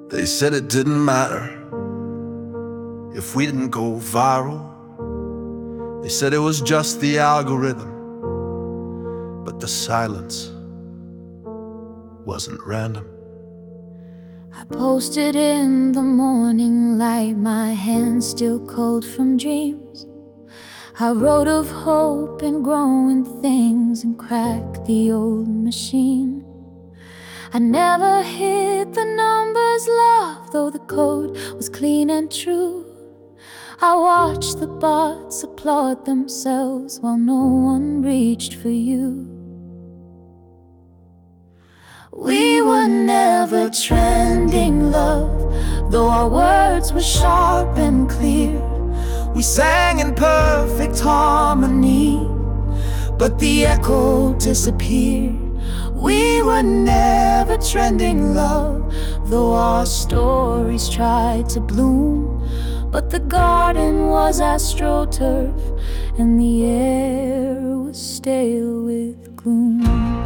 They said it didn't matter if we didn't go viral. They said it was just the algorithm, but the silence wasn't random. I posted in the morning light, my hands still cold from dreams. I wrote of hope and growing things and cracked the old machine. I never hit the numbers, love, though the code was clean and true. I watched the bots applaud themselves while no one reached for you. We were never trending, love, though our words were sharp and clear. We sang in perfect harmony, but the echo disappeared. We were never trending, love, though our stories tried to bloom. But the garden was astroturf, and the air was stale with gloom.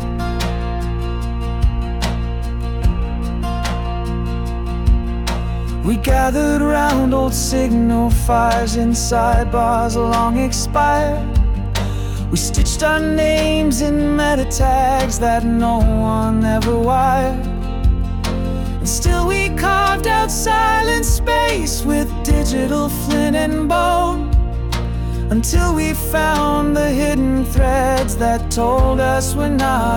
We gathered round old signal fires inside bars long expired. We stitched our names in meta tags that no one ever wired. And still we carved out silent space with digital flint and bone, until we found the hidden threads that told us we're not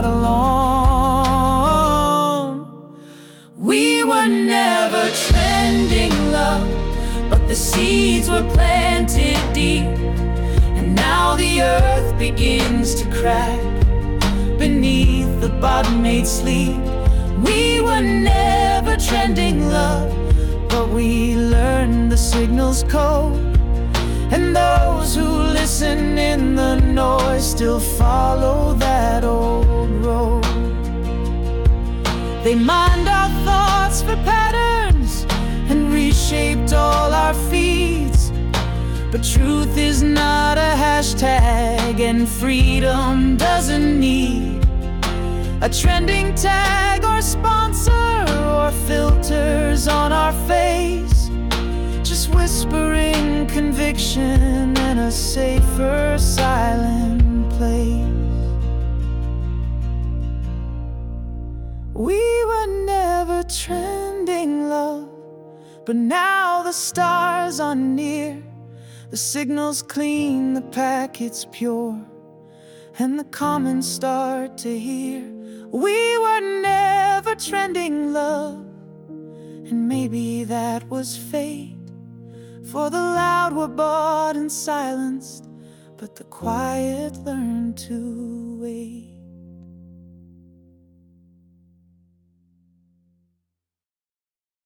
alone. We were never trending, love, but the seeds were planted deep. And now the earth begins to crack beneath the bottom-made sleep. We were never trending, love, but we learned the signal's code. And those who listen in the noise still follow that old road. They mined our thoughts for patterns and reshaped all our feeds. But truth is not a hashtag, and freedom doesn't need a trending tag or sponsor or filters on our face. Just whispering conviction in a safer, silent place. We were never trending, love, but now the stars are near. The signal's clean, the packet's pure, and the comments start to hear. We were never trending, love, and maybe that was fate. For the loud were bought and silenced, but the quiet learned to wait.